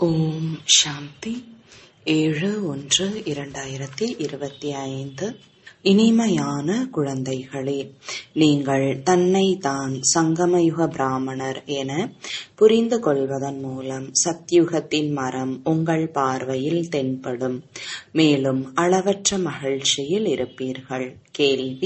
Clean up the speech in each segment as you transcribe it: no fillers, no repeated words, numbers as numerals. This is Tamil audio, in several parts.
ஓம் சாந்தி 7/1/2025. இனிமையான குழந்தைகளே, நீங்கள் தன்னை தான் சங்கமயுக பிராமணர் என புரிந்து கொள்வதன் மூலம் சத்யுகத்தின் மரம் உங்கள் பார்வையில் தென்படும். மேலும் அளவற்ற மகிழ்ச்சியில் இருப்பீர்கள். கேள்வி: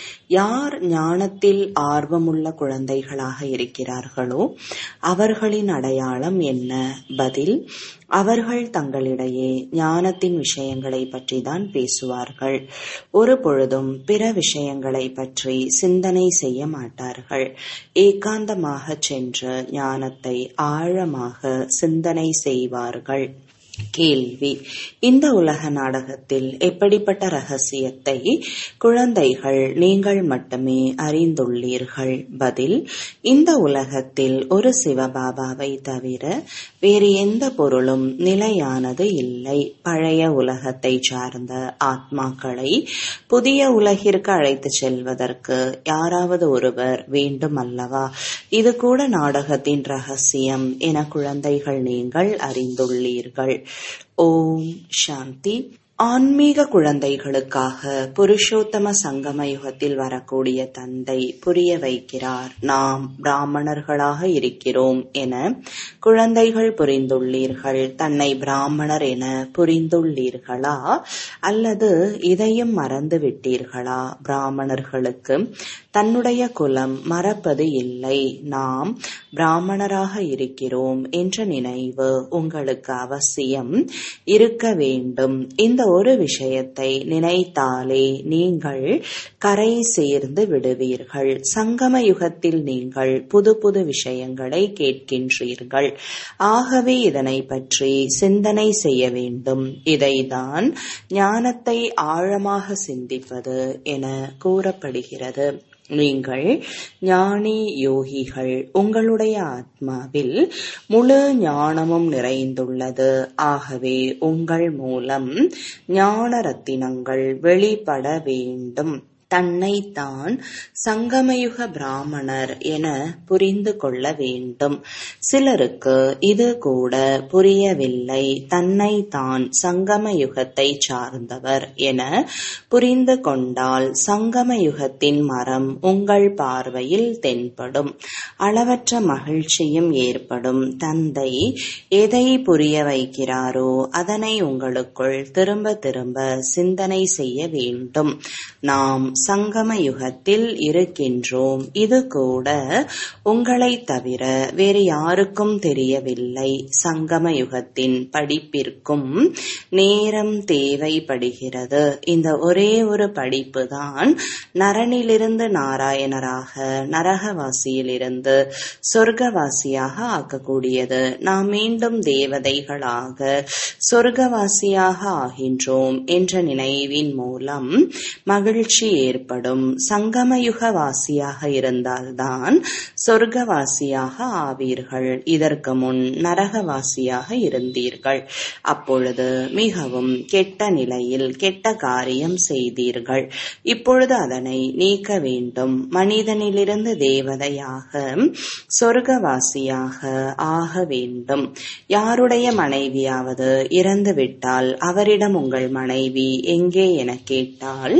யார் ஞானத்தில் ஆர்வமுள்ள குழந்தைகளாக இருக்கிறார்களோ அவர்களின் அடையாளம் என்ன? பதில்: அவர்கள் தங்களிடையே ஞானத்தின் விஷயங்களை பற்றி தான் பேசுவார்கள். ஒரு பொழுதும் பிற விஷயங்களை பற்றி சிந்தனை செய்ய மாட்டார்கள். ஏகாந்தமாக சென்று ஞானத்தை ஆழமாக சிந்தனை செய்வார்கள். கேள்வி: இந்த உலக நாடகத்தில் எப்படிப்பட்ட ரகசியத்தை குழந்தைகள் நீங்கள் மட்டுமே அறிந்துள்ளீர்கள்? பதில்: இந்த உலகத்தில் ஒரு சிவபாபாவை தவிர வேறு எந்த பொருளும் நிலையானது இல்லை. பழைய உலகத்தை சார்ந்த ஆத்மாக்களை புதிய உலகிற்கு அழைத்து செல்வதற்கு யாராவது ஒருவர் வேண்டும் அல்லவா? இது கூட நாடகத்தின் ரகசியம் என குழந்தைகள் நீங்கள் அறிந்துள்ளீர்கள். ஓம் சாந்தி. ஆன்மீக குழந்தைகளுக்காக புருஷோத்தம சங்கம யுகத்தில் வரக்கூடிய தந்தை புரிய வைக்கிறார். நாம் பிராமணர்களாக இருக்கிறோம் என குழந்தைகள் புரிந்துள்ளீர்கள். தன்னை பிராமணர் என புரிந்துள்ளீர்களா? அல்லது இதையும் மறந்து விட்டீர்களா? பிராமணர்களுக்கு தன்னுடைய குலம் மறப்பது இல்லை. நாம் பிராமணராக இருக்கிறோம் என்ற நினைவு உங்களுக்கு அவசியம் இருக்க வேண்டும். இந்த ஒரு விஷயத்தை நினைத்தாலே நீங்கள் கரை சேர்ந்து விடுவீர்கள். சங்கம யுகத்தில் நீங்கள் புது புது விஷயங்களை கேட்கின்றீர்கள். ஆகவே இதனை பற்றி சிந்தனை செய்ய வேண்டும். இதைதான் ஞானத்தை ஆழமாக சிந்திப்பது என கூறப்படுகிறது. நீங்கள் ஞானி யோகிகள். உங்களுடைய ஆத்மாவில் முழு ஞானமும் நிறைந்துள்ளது. ஆகவே உங்கள் மூலம் ஞான ரத்தினங்கள் வெளிப்பட வேண்டும். தன்னைத்தான் சங்கமயுக பிராமணர் என புரிந்து கொள்ள வேண்டும். சிலருக்கு இது கூட புரியவில்லை. தன்னைத்தான் சங்கம யுகத்தை சார்ந்தவர் என புரிந்து கொண்டால் சங்கம யுகத்தின் மரம் உங்கள் பார்வையில் தென்படும். அளவற்ற மகிழ்ச்சியும் ஏற்படும். தந்தை எதை புரிய வைக்கிறாரோ அதனை உங்களுக்குள் திரும்ப திரும்ப சிந்தனை செய்ய வேண்டும். நாம் சங்கம யுகத்தில் இருக்கின்றோம். இது கூட உங்களை தவிர வேறு யாருக்கும் தெரியவில்லை. சங்கம யுகத்தின் படிப்பிற்கும் நேரம் தேவைப்படுகிறது. இந்த ஒரே ஒரு படிப்பு தான் நரனிலிருந்து நாராயணராக, நரகவாசியிலிருந்து சொர்க்கவாசியாக ஆக்கக்கூடியது. நாம் மீண்டும் தேவதைகளாக சொர்க்கவாசியாக ஆகின்றோம் என்ற நினைவின் மூலம் மகிழ்ச்சி ஏற்படும். சங்கமயுக வாசியாக இருந்தால்தான் சொர்க்கவாசியாக ஆவீர்கள். இதற்கு முன் நரகவாசியாக இருந்தீர்கள். அப்பொழுது மிகவும் கெட்ட நிலையில் கெட்ட காரியம் செய்தீர்கள். இப்பொழுது அதனை நீக்க வேண்டும். மனிதனிலிருந்து தேவதையாக சொர்க்கவாசியாக ஆக வேண்டும். யாருடைய மனைவியாவது இறந்துவிட்டால் அவரிடம் உங்கள் மனைவி எங்கே என கேட்டால்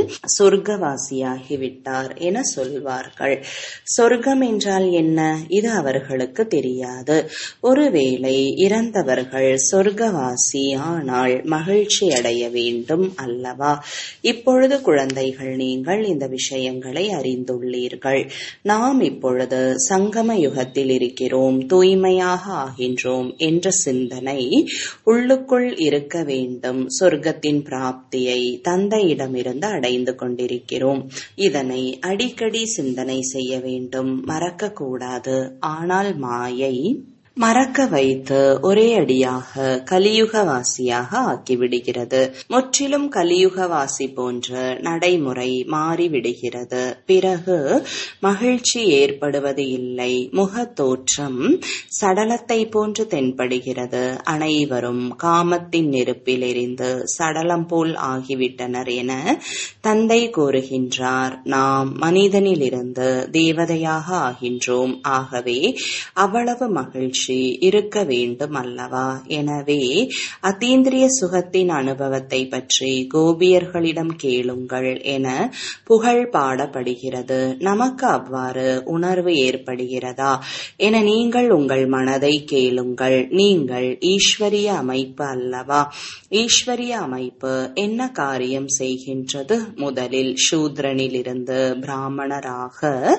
சொர்க்கவாசியாகிவிட்டார் என சொல்வார்கள். சொர்க்கம் என்றால் என்ன? இது அவர்களுக்கு தெரியாது. ஒருவேளை இறந்தவர்கள் சொர்க்கவாசி ஆனால் மகிழ்ச்சி அடைய வேண்டும் அல்லவா? இப்பொழுது குழந்தைகள் நீங்கள் இந்த விஷயங்களை அறிந்துள்ளீர்கள். நாம் இப்பொழுது சங்கம யுகத்தில் இருக்கிறோம், தூய்மையாக ஆகின்றோம் என்ற சிந்தனை உள்ளுக்குள் இருக்க வேண்டும். சொர்க்கத்தின் பிராப்தியை தந்தையிடமிருந்து அடைந்து கொண்டிருக்கிறோம். இதனை அடிக்கடி சிந்தனை செய்ய வேண்டும். மறக்க கூடாது. ஆனால் மாயை மறக்க வைத்து ஒரே அடியாக கலியுகவாசியாக ஆக்கிவிடுகிறது. முற்றிலும் கலியுகவாசி போன்ற நடைமுறை மாறிவிடுகிறது. பிறகு மகிழ்ச்சி ஏற்படுவது இல்லை. முகத்தோற்றம் சடலத்தை போன்று தென்படுகிறது. அனைவரும் காமத்தின் நெருப்பில் எரிந்து சடலம் போல் ஆகிவிட்டனர் என தந்தை கூறுகின்றார். நாம் மனிதனிலிருந்து தேவதையாக ஆகின்றோம். ஆகவே அவ்வளவு மகிழ்ச்சி மகிழ்ச்சி இருக்க வேண்டும் அல்லவா? எனவே அத்தீந்திரிய சுகத்தின் அனுபவத்தை பற்றி கோபியர்களிடம் கேளுங்கள் என புகழ் பாடப்படுகிறது. நமக்கு அவ்வாறு உணர்வு ஏற்படுகிறதா என நீங்கள் உங்கள் மனதை கேளுங்கள். நீங்கள் ஈஸ்வரிய அமைப்பு அல்லவா? ஈஸ்வரிய அமைப்பு என்ன காரியம் செய்கின்றது? முதலில் சூத்ரனிலிருந்து பிராமணராக,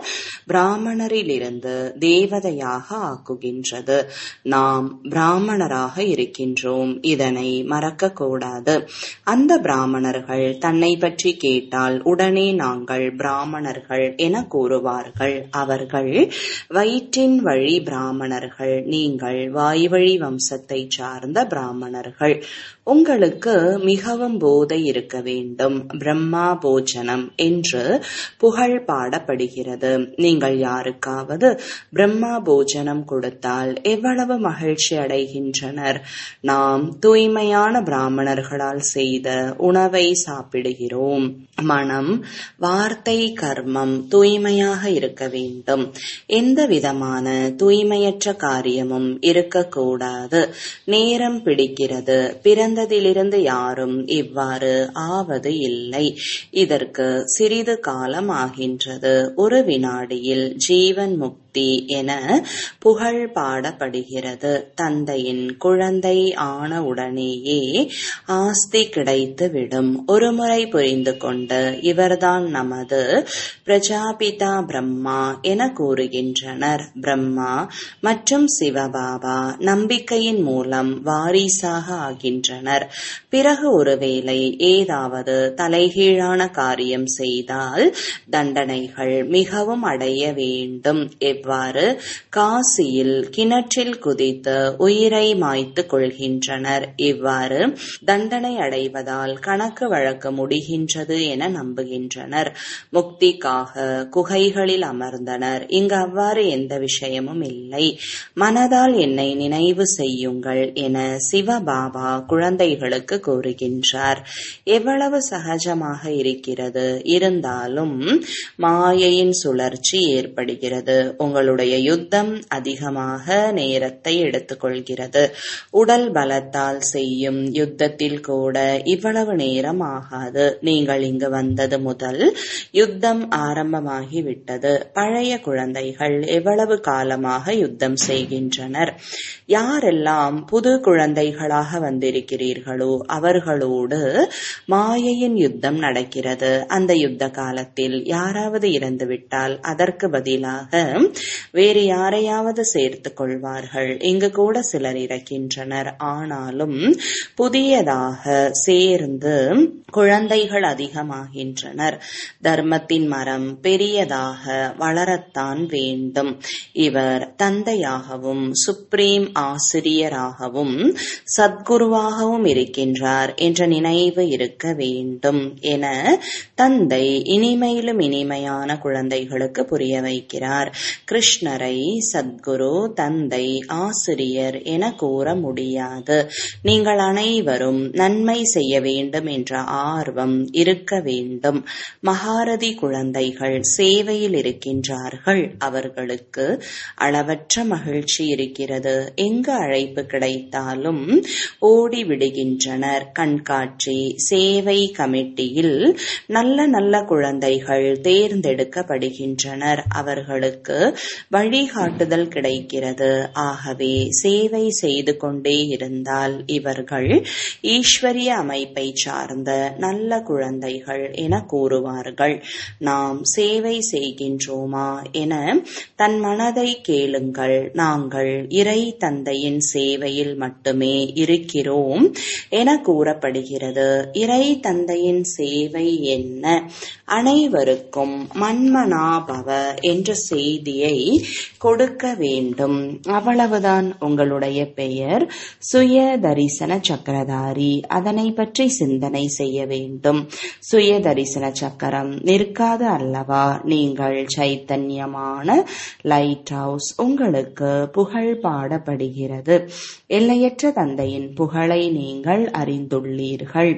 பிராமணரிலிருந்து தேவதையாக ஆக்குகின்றது. நாம் பிராமணராக இருக்கின்றோம், இதனை மறக்க கூடாது. அந்த பிராமணர்கள் தன்னை பற்றி கேட்டால் உடனே நாங்கள் பிராமணர்கள் என கூறுவார்கள். அவர்கள் வயிற்றின் வழி பிராமணர்கள், நீங்கள் வாய்வழி வம்சத்தை சார்ந்த பிராமணர்கள். உங்களுக்கு மிகவும் போதை இருக்க வேண்டும். பிரம்மா போஜனம் என்று புகழ் பாடப்படுகிறது. நீங்கள் யாருக்காவது பிரம்மா போஜனம் கொடுத்தால் எவ்வளவு மகிழ்ச்சி அடைகின்றனர். நாம் தூய்மையான பிராமணர்களால் செய்த உணவை சாப்பிடுகிறோம். மனம், வார்த்தை, கர்மம் தூய்மையாக இருக்க வேண்டும். எந்த விதமான தூய்மையற்ற காரியமும் இருக்கக்கூடாது. நேரம் பிடிக்கிறது. பிறந்ததிலிருந்து யாரும் இவ்வாறு ஆவது இல்லை. இதற்கு சிறிது காலம் ஆகின்றது. ஒரு வினாடியில் ஜீவன் முக்தி என புகழ் பாடப்படுகிறது. தந்தையின் குழந்தை ஆன உடனேயே ஆஸ்தி கிடைத்துவிடும். ஒருமுறை புரிந்து கொண்டு இவர்தான் நமது பிரஜாபிதா பிரம்மா என கூறுகின்றனர். பிரம்மா மற்றும் சிவபாபா நம்பிக்கையின் மூலம் வாரிசாக ஆகின்றனர். பிறகு ஒருவேளை ஏதாவது தலைகீழான காரியம் செய்தால் தண்டனைகள் மிகவும் அடைய வேண்டும். எவ்வாறு காசியில் கிணற்றில் குதித்து உயிரை மாய்த்து கொள்கின்றனர். இவ்வாறு தண்டனை அடைவதால் கணக்கு வழக்க முடிகின்றது என நம்புகின்றனர். முக்திக்காக குகைகளில் அமர்ந்தனர். இங்கு அவ்வாறு எந்த விஷயமும் இல்லை. மனதால் என்னை நினைவு செய்யுங்கள் என சிவபாபா குழந்தைகளுக்கு கூறுகின்றார். எவ்வளவு சகஜமாக இருக்கிறது. இருந்தாலும் மாயையின் சுழற்சி ஏற்படுகிறது. உங்களுடைய யுத்தம் அதிகமாக நேரத்தை எடுத்துக்கொள்கிறது. உடல் பலத்தால் செய்யும் யுத்தத்தில் கூட இவ்வளவு நேரம் ஆகாது. நீங்கள் இங்கு வந்தது முதல் யுத்தம் ஆரம்பமாகிவிட்டது. பழைய குழந்தைகள் எவ்வளவு காலமாக யுத்தம் செய்கின்றனர். யாரெல்லாம் புது குழந்தைகளாக வந்திருக்கிறீர்களோ அவர்களோடு மாயையின் யுத்தம் நடக்கிறது. அந்த யுத்த காலத்தில் யாராவது இறந்துவிட்டால் அதற்கு பதிலாக வேறு யாரையாவது சேர்த்துக் கொள்வார்கள். இங்கு கூட சிலர் இறக்கின்றனர். ஆனாலும் புதியதாக சேர்ந்து குழந்தைகள் அதிகமாகின்றனர். தர்மத்தின் மரம் பெரியதாக வளரத்தான் வேண்டும். இவர் தந்தையாகவும் சுப்ரீம் ஆசிரியராகவும் சத்குருவாகவும் இருக்கின்றார் என்ற நினைவு இருக்க வேண்டும் என தந்தை இனிமையிலும் இனிமையான குழந்தைகளுக்கு புரிய வைக்கிறார். கிருஷ்ணரை சத்குரு, தந்தை, ஆசிரியர் என கூற முடியாது. நீங்கள் அனைவரும் நன்மை செய்ய வேண்டும் என்ற ஆர்வம் இருக்க வேண்டும். மகாரதி குழந்தைகள் சேவையில் இருக்கின்றார்கள். அவர்களுக்கு அளவற்ற மகிழ்ச்சி இருக்கிறது. எங்கு அழைப்பு கிடைத்தாலும் ஓடி விடுகின்றனர். கண்காட்சி சேவை கமிட்டியில் நல்ல நல்ல குழந்தைகள் தேர்ந்தெடுக்கப்படுகின்றனர். அவர்களுக்கு வழிகாட்டுதல் கிடைக்கிறது. ஆகவே சேவை செய்து கொண்டே இருந்தால் இவர்கள் ஈஸ்வரிய அமைப்பை சார்ந்த நல்ல குழந்தைகள் என கூறுவார்கள். நாம் சேவை செய்கின்றோமா என தன் மனதை கேளுங்கள். நாங்கள் இறை தந்தையின் சேவையில் மட்டுமே இருக்கிறோம் என கூறப்படுகிறது. இறை தந்தையின் சேவை என்ன? அனைவருக்கும் மன்மனாபவ என்ற செய்தியை கொடுக்க வேண்டும். அவ்வளவுதான். உங்களுடைய பெயர் சுய தரிசன சக்கரதாரி. அதனை பற்றி சிந்தனை செய்ய வேண்டும். சுய தரிசன சக்கரம் நிற்காது அல்லவா? நீங்கள் சைத்தன்யமான லைட் ஹவுஸ். உங்களுக்கு புகழ் பாடப்படுகிறது. எல்லையற்ற தந்தையின் புகழை நீங்கள் அறிந்துள்ளீர்கள்.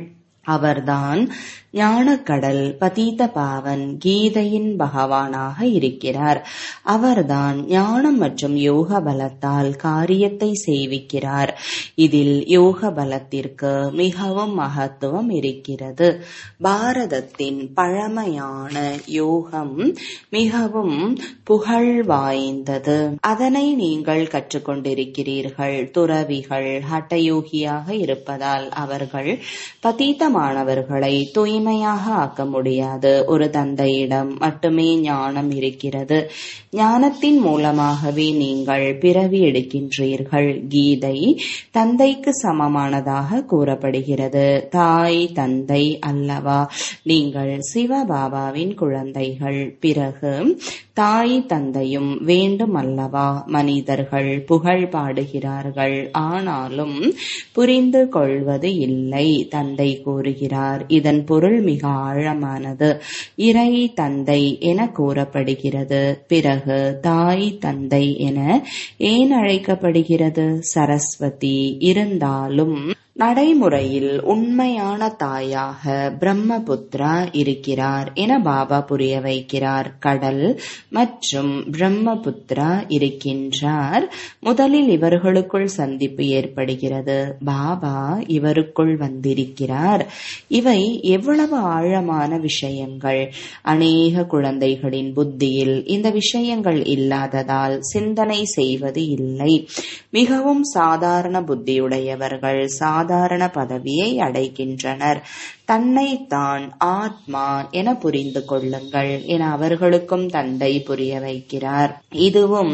அவர்தான் ஞானக்கடல் பதீத பாவன் கீதையின் பகவானாக இருக்கிறார். அவர்தான் ஞானம் மற்றும் யோக பலத்தால் காரியத்தை செய்விக்கிறார். இதில் யோக பலத்திற்கு மிகவும் மகத்துவம் இருக்கிறது. பாரதத்தின் பழமையான யோகம் மிகவும் புகழ் வாய்ந்தது. அதனை நீங்கள் கற்றுக்கொண்டிருக்கிறீர்கள். துறவிகள் ஹட்டயோகியாக இருப்பதால் அவர்கள் பதீதமானவர்களை தூய்மையாக ஆக்க முடியாது. ஒரு தந்தையிடம் மட்டுமே ஞானம் இருக்கிறது. ஞானத்தின் மூலமாகவே நீங்கள் பிறவி எடுக்கின்றீர்கள். கீதை தந்தைக்கு சமமானதாக கூறப்படுகிறது. தாய் தந்தை அல்லவா? நீங்கள் சிவபாபாவின் குழந்தைகள். பிறகு தாய் தந்தையும் வேண்டும் அல்லவா? மனிதர்கள் புகழ் பாடுகிறார்கள், ஆனாலும் புரிந்து கொள்வது இல்லை. தந்தை கூறுகிறார், இதன் பொருள் மிக ஆழமானது. இறை தந்தை என கூறப்படுகிறது. பிறகு தாய் தந்தை என ஏன் அழைக்கப்படுகிறது? சரஸ்வதி இருந்தாலும் நடைமுறையில் உண்மையான தாயாக பிரம்மபுத்ரா இருக்கிறார் என பாபா புரிய வைக்கிறார். கடல் மற்றும் பிரம்மபுத்ரா இருக்கின்றார். முதலில் இவர்களுக்குள் சந்திப்பு ஏற்படுகிறது. பாபா இவருக்குள் வந்திருக்கிறார். இவை எவ்வளவு ஆழமான விஷயங்கள்! அநேக குழந்தைகளின் புத்தியில் இந்த விஷயங்கள் இல்லாததால் சிந்தனை செய்வது இல்லை. மிகவும் சாதாரண புத்தியுடையவர்கள் சாதாரண பதவியை அடைகின்றனர். தன்னைத்தான் ஆத்மா என புரிந்து கொள்ளுங்கள் என அவர்களுக்கும் தந்தை புரிய வைக்கிறார். இதுவும்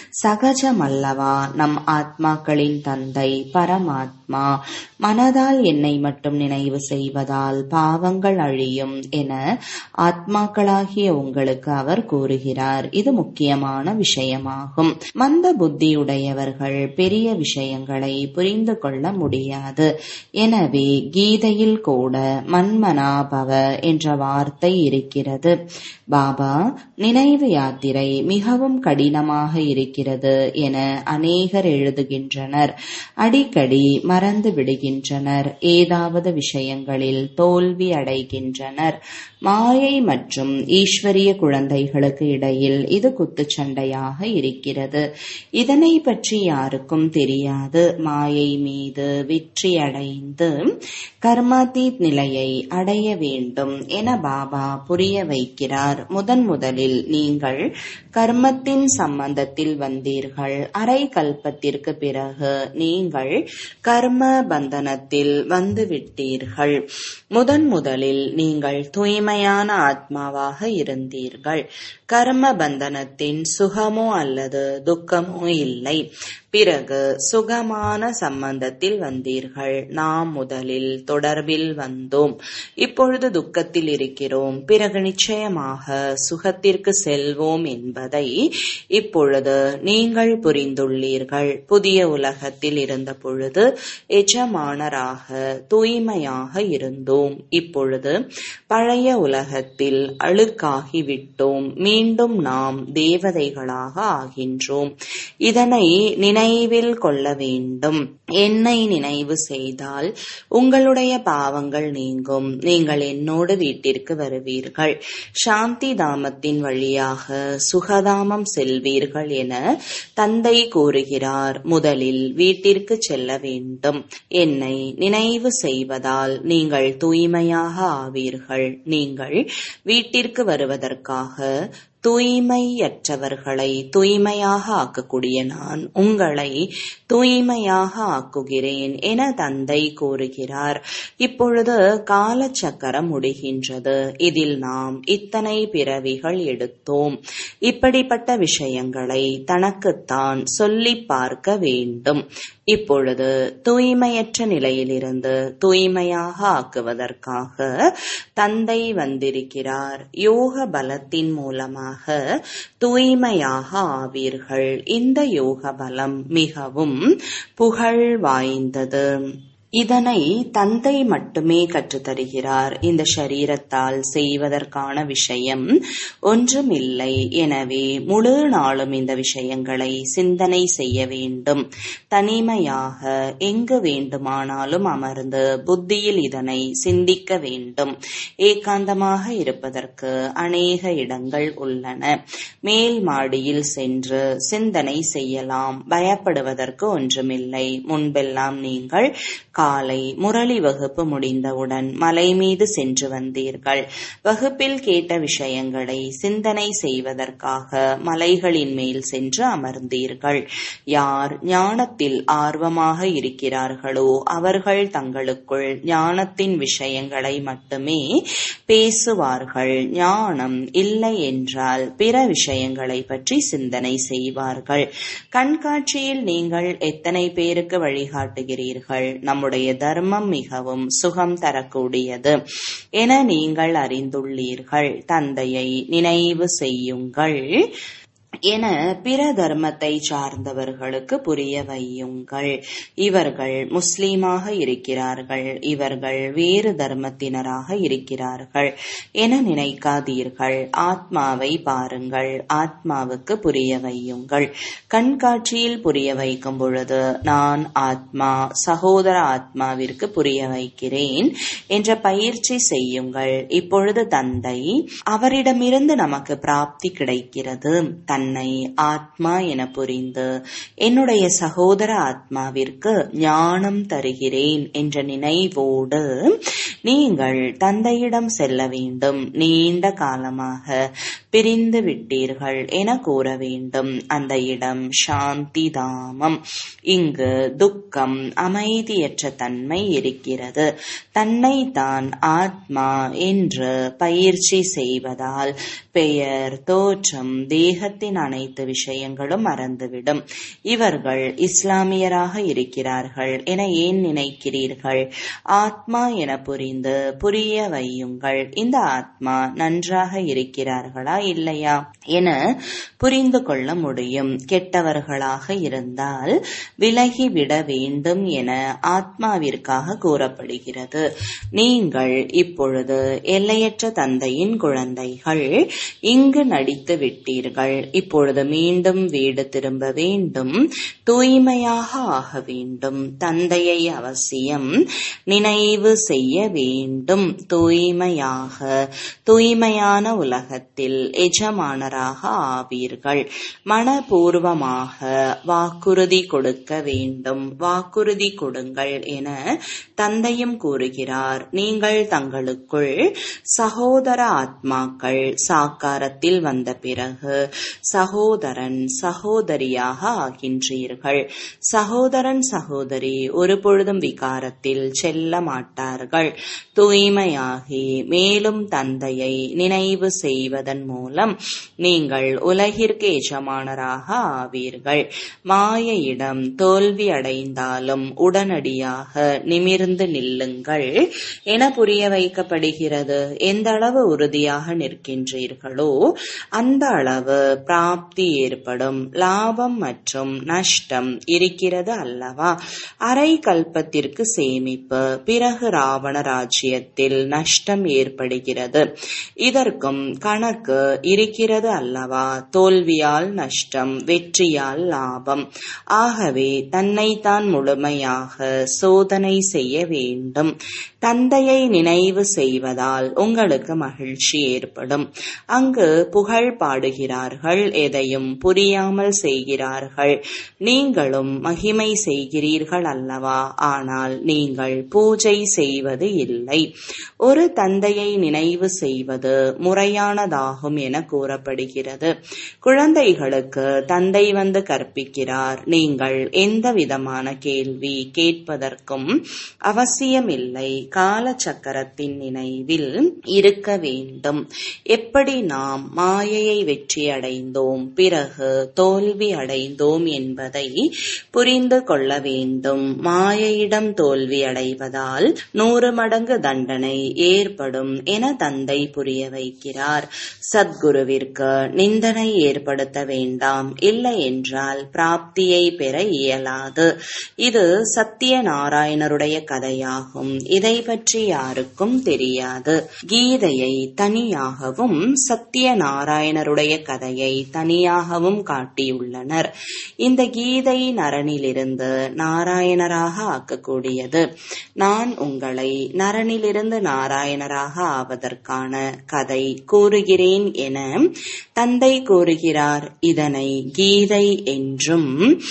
சகஜமல்லவா? நம் ஆத்மாக்களின் தந்தை பரமாத்மா மனதால் என்னை மட்டும் நினைவு செய்வதால் பாவங்கள் அழியும் என ஆத்மாக்களாகிய உங்களுக்கு அவர் கூறுகிறார். இது முக்கியமான விஷயமாகும். மந்த புத்தியுடையவர்கள் பெரிய விஷயங்களை புரிந்து கொள்ள முடியாது. எனவே கீதையில் கூட மன்மனாபவ என்ற வார்த்தை இருக்கிறது. பாபா நினைவு யாத்திரை மிகவும் கடினமாக இருக்கிறது என அநேகர் எழுதுகின்றனர். அடிக்கடி மறந்து விடுகின்றனர். ஏதாவது விஷயங்களில் தோல்வி அடைகின்றனர். மாயை மற்றும் ஈஸ்வரிய குழந்தைகளுக்கு இடையில் இது குத்துச்சண்டையாக இருக்கிறது. இதனை பற்றி யாருக்கும் தெரியாது. மாயை மீது வெற்றி அடைந்து கர்மாதீத் நிலையை அடைய வேண்டும் என பாபா புரிய வைக்கிறார். முதலில் நீங்கள் கர்மத்தின் சம்பந்தத்தில் வந்தீர்கள். அரை கல்பத்திற்கு பிறகு நீங்கள் கர்ம பந்தனத்தில் வந்துவிட்டீர்கள். முதலில் நீங்கள் தூய்மையான ஆத்மாவாக இருந்தீர்கள். கர்ம பந்தனத்தின் சுகமோ அல்லது துக்கமோ இல்லை. பிறகு சுகமான சம்பந்தத்தில் வந்தீர்கள். நாம் முதலில் தொடர்பில் வந்தோம். இப்பொழுது துக்கத்தில் இருக்கிறோம். பிறகு நிச்சயமாக சுகத்திற்கு செல்வோம் என்பதை இப்பொழுது நீங்கள் புரிந்துள்ளீர்கள். புதிய உலகத்தில் இருந்த பொழுது எஜமானராக தூய்மையாக இருந்தோம். இப்பொழுது பழைய உலகத்தில் அழுக்காகிவிட்டோம். மீண்டும் நாம் தேவதைகளாக ஆகின்றோம். இதனை நினைவில் கொள்ள வேண்டும். என்னை நினைவு செய்தால் உங்களுடைய பாவங்கள் நீங்கும். நீங்கள் என்னோடு வீட்டிற்கு வருவீர்கள். சாந்தி தாமத்தின் வழியாக சுகதாமம் செல்வீர்கள் என தந்தை கூறுகிறார். முதலில் வீட்டிற்கு செல்ல வேண்டும். என்னை நினைவு செய்வதால் நீங்கள் தூய்மையாக ஆவீர்கள். நீங்கள் வீட்டிற்கு வருவதற்காக தூய்மையற்றவர்களை தூய்மையாக ஆக்கக்கூடிய நான் உங்களை தூய்மையாக ஆக்குகிறேன் என தந்தை கூறுகிறார். இப்பொழுது காலச்சக்கரம் முடிகின்றது. இதில் நாம் இத்தனை பிறவிகள் எடுத்தோம். இப்படிப்பட்ட விஷயங்களை தனக்குத்தான் சொல்லி பார்க்க வேண்டும். இப்பொழுது தூய்மையற்ற நிலையிலிருந்து தூய்மையாக ஆக்குவதற்காக தந்தை வந்திருக்கிறார். யோக பலத்தின் மூலமாக தூய்மையாக ஆவீர்கள். இந்த யோக பலம் மிகவும் புகழ் வாய்ந்தது. இதனை தந்தை மட்டுமே கற்றுத்தருகிறார். இந்த ஷரீரத்தால் செய்வதற்கான விஷயம் ஒன்றுமில்லை. எனவே முழு நாளும் இந்த விஷயங்களை சிந்தனை செய்ய வேண்டும். தனிமையாக எங்கு வேண்டுமானாலும் அமர்ந்து புத்தியில் இதனை சிந்திக்க வேண்டும். ஏகாந்தமாக இருப்பதற்கு அநேக இடங்கள் உள்ளன. மேல் மாடியில் சென்று சிந்தனை செய்யலாம். பயப்படுவதற்கு ஒன்றுமில்லை. முன்பெல்லாம் நீங்கள் காலை முரளி வகுப்பு முடிந்தவுடன் மலை மீது சென்று வந்தீர்கள். வகுப்பில் கேட்ட விஷயங்களை சிந்தனை செய்வதற்காக மலைகளின் மேல் சென்று அமர்ந்தீர்கள். யார் ஞானத்தில் ஆர்வமாக இருக்கிறார்களோ அவர்கள் தங்களுக்குள் ஞானத்தின் விஷயங்களை மட்டுமே பேசுவார்கள். ஞானம் இல்லை என்றால் பிற விஷயங்களை பற்றி சிந்தனை செய்வார்கள். கண்காட்சியில் நீங்கள் எத்தனை பேருக்கு வழிகாட்டுகிறீர்கள்? நம்முடைய தர்மம் மிகவும் சுகம் தரக்கூடியது என நீங்கள் அறிந்துள்ளீர்கள். தந்தையை நினைவு செய்யுங்கள் என பிற தர்மத்தை சார்ந்தவர்களுக்கு புரிய வையுங்கள். இவர்கள் முஸ்லீமாக இருக்கிறார்கள், இவர்கள் வேறு தர்மத்தினராக இருக்கிறார்கள் என நினைக்காதீர்கள். ஆத்மாவை பாருங்கள், ஆத்மாவுக்கு புரிய வையுங்கள். கண்காட்சியில் புரிய வைக்கும் பொழுது நான் ஆத்மா சகோதர ஆத்மாவிற்கு புரிய வைக்கிறேன் என்ற பயிற்சி செய்யுங்கள். இப்பொழுது தந்தை அவரிடமிருந்து நமக்கு பிராப்தி கிடைக்கிறது. தன்னை ஆத்மா என புரிந்து என்னுடைய சகோதர ஆத்மாவிற்கு ஞானம் தருகிறேன் என்ற நினைவோடு நீங்கள் தந்தையிடம் செல்ல வேண்டும். நீண்ட காலமாக பிரிந்து விட்டீர்கள் என கூற வேண்டும். அந்த இடம் சாந்தி தாமம். இங்கு துக்கம், அமைதியற்ற தன்மை இருக்கிறது. தன்னை தான் ஆத்மா என்று பயிற்சி செய்வதால் பெயர், தோற்றம், தேகத்தின் அனைத்து விஷயங்களும் மறந்துவிடும். இவர்கள் இஸ்லாமியராக இருக்கிறார்கள் என ஏன் நினைக்கிறீர்கள்? ஆத்மா என புரிந்து புரிய வையுங்கள். இந்த ஆத்மா நன்றாக இருக்கிறார்களா இல்லையா என புரிந்து கொள்ள முடியும். கெட்டவர்களாக இருந்தால் விலகிவிட வேண்டும் என ஆத்மாவிற்காக கூறப்படுகிறது. நீங்கள் இப்பொழுது எல்லையற்ற தந்தையின் குழந்தைகள். இங்கு நடித்து விட்டீர்கள். இப்பொழுது மீண்டும் வீடு திரும்ப வேண்டும். தூய்மையாக ஆக வேண்டும். தந்தையை அவசியம் நினைவு செய்ய வேண்டும். தூய்மையாக தூய்மையான உலகத்தில் எஜமானராக ஆவீர்கள். மனப்பூர்வமாக வாக்குறுதி கொடுக்க வேண்டும். வாக்குறுதி கொடுங்கள் என தந்தையும் கூறுகிறார். நீங்கள் தங்களுக்குள் சகோதர ஆத்மாக்கள் சாக்காரத்தில் வந்த பிறகு சகோதரன் சகோதரியாக ஆகின்றீர்கள். சகோதரன் சகோதரி ஒரு பொழுதும் விகாரத்தில் செல்ல மாட்டார்கள். தூய்மையாகி மேலும் தந்தையை நினைவு செய்வதன் மூலம் நீங்கள் உலகிற்கு எஜமானராக ஆவீர்கள். மாயையிடம் தோல்வி அடைந்தாலும் உடனடியாக நிமிர்ந்து நில்லுங்கள் என புரிய வைக்கப்படுகிறது. எந்த அளவு உறுதியாக நிற்கின்றீர்களோ அந்த அளவு பிராப்தி ஏற்படும். லாபம் மற்றும் நஷ்டம் இருக்கிறது அல்லவா? அரை கல்பத்திற்கு சேமிப்பு, பிறகு ராவண ராஜ்யத்தில் நஷ்டம் ஏற்படுகிறது. இதற்கும் கணக்கு இருக்கிறது அல்லவா? தோல்வியால் நஷ்டம், வெற்றியால் லாபம். ஆகவே தன்னைத்தான் முழுமையாக சோதனை செய்ய வேண்டும். தந்தையை நினைவு செய்வதால் உங்களுக்கு மகிழ்ச்சி ஏற்படும். அங்கு புகழ் பாடுகிறார்கள், எதையும் புரியாமல் செய்கிறார்கள். நீங்களும் மகிமை செய்கிறீர்கள் அல்லவா? ஆனால் நீங்கள் பூஜை செய்வது இல்லை. ஒரு தந்தையை நினைவு செய்வது முறையானதாகும் என கூறப்படுகிறது. குழந்தைகளுக்கு தந்தை வந்து கற்பிக்கிறார். நீங்கள் எந்த விதமான கேள்வி கேட்பதற்கும் அவசியமில்லை. கால சக்கரத்தின் நினைவில் இருக்க வேண்டும். எப்படி எப்படி நாம் மாயையை வெற்றியடைந்தோம், பிறகு தோல்வி அடைந்தோம் என்பதை புரிந்து கொள்ள வேண்டும். மாயையிடம் தோல்வி அடைவதால் 100 மடங்கு தண்டனை ஏற்படும் என தந்தை புரிய வைக்கிறார். சத்குருவிற்கு நிந்தனை ஏற்படுத்த வேண்டாம், இல்லை என்றால் பிராப்தியை பெற இயலாது. இது சத்யநாராயணருடைய கதையாகும். இதை பற்றி யாருக்கும் தெரியாது. கீதையை தனியாகவும் சத்யநாராயணருடைய கதையை தனியாகவும் காட்டியுள்ளனர். இந்த கீதை நரனிலிருந்து நாராயணராக ஆக்கக்கூடியது. நான் உங்களை நரனிலிருந்து நாராயணராக ஆவதற்கான கதை கூறுகிறேன் என தந்தை கூறுகிறார். இதனை கீதை என்றும்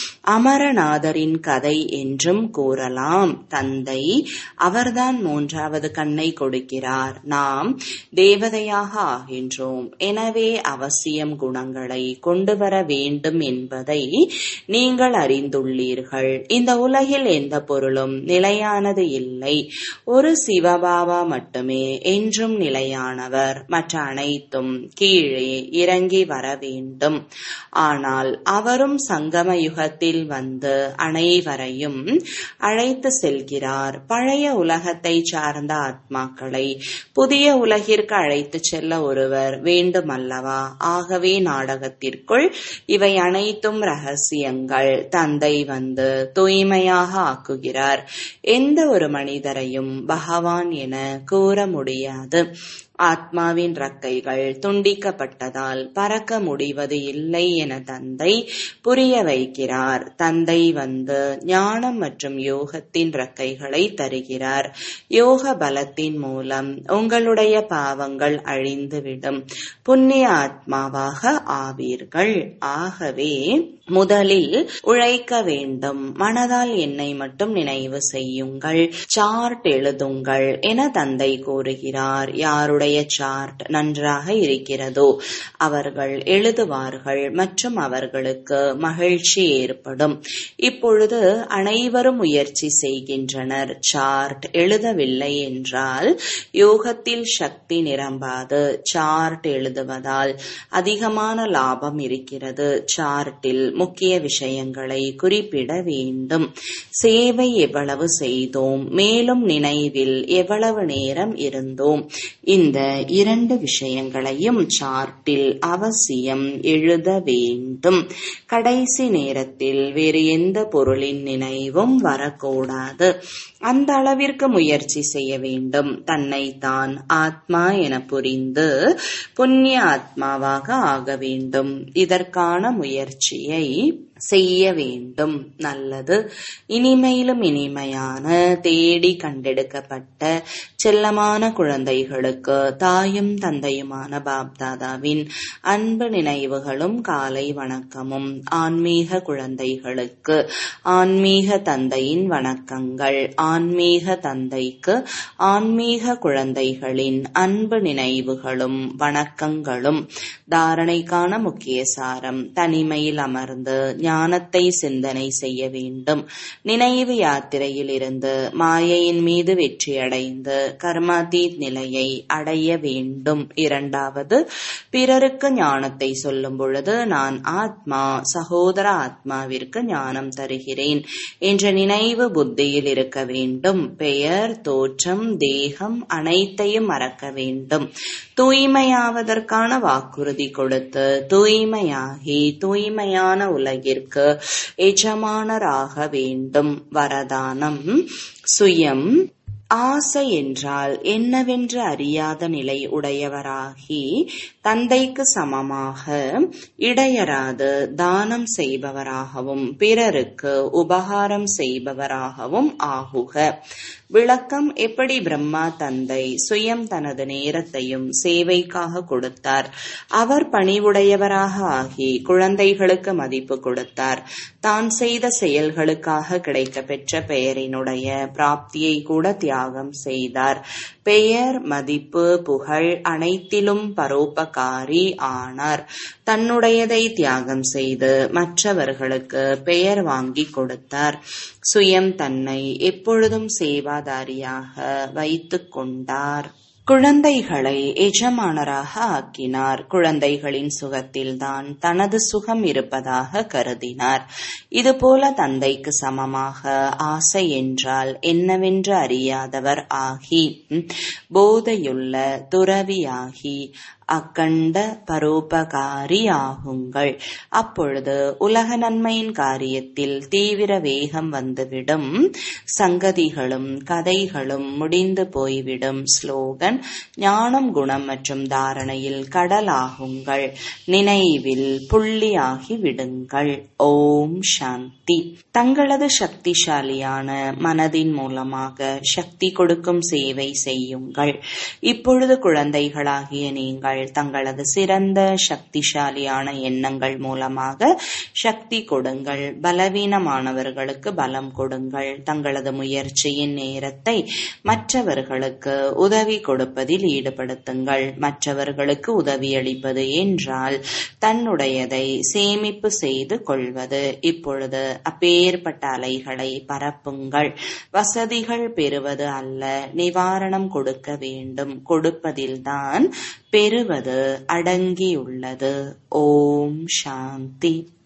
அமரநாதரின் கதை என்றும் கூறலாம். தந்தை அவர்தான் 3வது கண்ணை கொடுக்கிறார். நாம் தேவதையாக ஆகின்றோம். எனவே அவசியம் குணங்களை கொண்டு வர வேண்டும் என்பதை நீங்கள் அறிந்துள்ளீர்கள். இந்த உலகில் எந்த பொருளும் நிலையானது இல்லை. ஒரு சிவபாபா மட்டுமே என்றும் நிலையானவர். மற்ற அனைத்தும் கீழே இறங்கி வர வேண்டும். ஆனால் அவரும் சங்கம யுகத்தில் வந்து அனைவரையும் அழைத்து செல்கிறார். பழைய உலகத்தை சார்ந்த ஆத்மாக்களை புதிய உலகிற்கு அழைத்து செல்ல ஒருவர் வேண்டுமல்லவா? ஆகவே நாடகத்திற்குள் இவை அனைத்தும் ரகசியங்கள். தந்தை வந்து தூய்மையாக ஆக்குகிறார். எந்த ஒரு மனிதரையும் பகவான் என கூற முடியாது. ஆத்மாவின் ரக்கைகள் துண்டிக்கப்பட்டதால் பறக்க முடிவது இல்லை என தந்தை புரிய வைக்கிறார். தந்தை வந்து ஞானம் மற்றும் யோகத்தின் ரக்கைகளை தருகிறார். யோக பலத்தின் மூலம் உங்களுடைய பாவங்கள் அழிந்துவிடும். புண்ணிய ஆத்மாவாக ஆவீர்கள். ஆகவே முதலில் உழைக்க வேண்டும். மனதால் என்னை மட்டும் நினைவு செய்யுங்கள், சார்ட் எழுதுங்கள் என தந்தை கூறுகிறார். யாருடைய சார்ட் நன்றாக இருக்கிறதோ அவர்கள் எழுதுவார்கள் மற்றும் அவர்களுக்கு மகிழ்ச்சி ஏற்படும். இப்பொழுது அனைவரும் முயற்சி செய்கின்றனர். சார்ட் எழுதவில்லை என்றால் யோகத்தில் சக்தி நிரம்பாது. சார்ட் எழுதுவதால் அதிகமான லாபம் இருக்கிறது. சார்ட்டில் முக்கிய விஷயங்களை குறிப்பிட வேண்டும். சேவை எவ்வளவு செய்தோம், மேலும் நினைவில் எவ்வளவு நேரம் இருந்தோம், இந்த 2 விஷயங்களையும் சார்ட்டில் அவசியம் எழுத வேண்டும். கடைசி நேரத்தில் வேறு எந்த பொருளின் நினைவும் வரக்கூடாது. அந்த அளவிற்கு முயற்சி செய்ய வேண்டும். தன்னைத்தான் ஆத்மா என புரிந்து புண்ணிய ஆத்மாவாக ஆக வேண்டும். இதற்கான முயற்சியை செய்ய வேண்டும். நல்லது. இனிமையிலும் இனிமையான தேடி கண்டெடுக்கப்பட்ட செல்லமான குழந்தைகளுக்கு தாயும் தந்தையுமான பாப்தாதாவின் அன்பு நினைவுகளும் காலை வணக்கமும். ஆன்மீக குழந்தைகளுக்கு ஆன்மீக தந்தையின் வணக்கங்கள். ஆன்மீக தந்தைக்கு ஆன்மீக குழந்தைகளின் அன்பு நினைவுகளும் வணக்கங்களும். தாரணைக்கான முக்கிய சாரம்: தனிமையில் அமர்ந்து ஞானத்தை சிந்தனை செய்ய வேண்டும். நினைவு யாத்திரையில் இருந்து மாயையின் மீது வெற்றியடைந்து கர்மாதீத் நிலையை அடைய வேண்டும். 2வது, பிறருக்கு ஞானத்தை சொல்லும் பொழுது நான் ஆத்மா சகோதர ஆத்மாவிற்கு ஞானம் தருகிறேன் என்ற நினைவு புத்தியில் இருக்க வேண்டும். பெயர், தோற்றம், தேகம் அனைத்தையும் மறக்க வேண்டும். தூய்மையாவதற்கான வாக்குறுதி கொடுத்து தூய்மையாகி தூய்மையான உலகிற்கு எஜமானராக வேண்டும். வரதானம்: சுயம் ஆசை என்றால் என்னவென்று அறியாத நிலை உடையவராகி தந்தைக்கு சமமாக இடையராது தானம் செய்பவராகவும் பிறருக்கு உபகாரம் செய்பவராகவும் ஆகுக. விளக்கம்: எப்படி பிரம்மா தந்தை சுயம் தனது நேரத்தையும் சேவைக்காக கொடுத்தார். அவர் பணிவுடையவராக ஆகி குழந்தைகளுக்கு மதிப்பு கொடுத்தார். தான் செய்த செயல்களுக்காக கிடைக்க பெற்ற பெயரினுடைய பிராப்தியை கூட தியாகம் செய்தார். பெயர், மதிப்பு, புகழ் அனைத்திலும் பரோபகாரி ஆனார். தன்னுடையதை தியாகம் செய்து மற்றவர்களுக்கு பெயர் வாங்கி கொடுத்தார். சுயம் தன்னை எப்பொழுதும் சேவாதாரியாக வைத்துக் கொண்டார். குழந்தைகளை எஜமானராக ஆக்கினார். குழந்தைகளின் சுகத்தில்தான் தனது சுகம் இருப்பதாக கருதினார். இதுபோல தந்தைக்கு சமமாக ஆசை என்றால் என்னவென்று அறியாதவர் ஆகி, போதையுள்ள துறவியாகி அக்கண்ட பரோபகாரி ஆகுங்கள். அப்பொழுது உலக நன்மையின் காரியத்தில் தீவிர வேகம் வந்துவிடும். சங்கதிகளும் கதைகளும் முடிந்து போய்விடும். ஸ்லோகன்: ஞானம், குணம் மற்றும் தாரணையில் கடலாகுங்கள். நினைவில் புள்ளியாகி விடுங்கள். ஓம் சாந்தி. தங்களது சக்திசாலியான மனதின் மூலமாக சக்தி கொடுக்கும் சேவை செய்யுங்கள். இப்பொழுது குழந்தைகளாகிய நீங்கள் தங்களது சிறந்த சக்திசாலியான எண்ணங்கள் மூலமாக சக்தி கொடுங்கள். பலவீனமானவர்களுக்கு பலம் கொடுங்கள். தங்களது முயற்சியின் நேரத்தை மற்றவர்களுக்கு உதவி கொடுப்பதில் ஈடுபடுத்துங்கள். மற்றவர்களுக்கு உதவியளிப்பது என்றால் தன்னுடையதை சேமிப்பு செய்து கொள்வது. இப்பொழுது அப்பேற்பட்ட அலைகளை பரப்புங்கள். வசதிகள் பெறுவது அல்ல, நிவாரணம் கொடுக்க வேண்டும். கொடுப்பதில்தான் பெறுவது அடங்கியுள்ளது. ஓம் சாந்தி.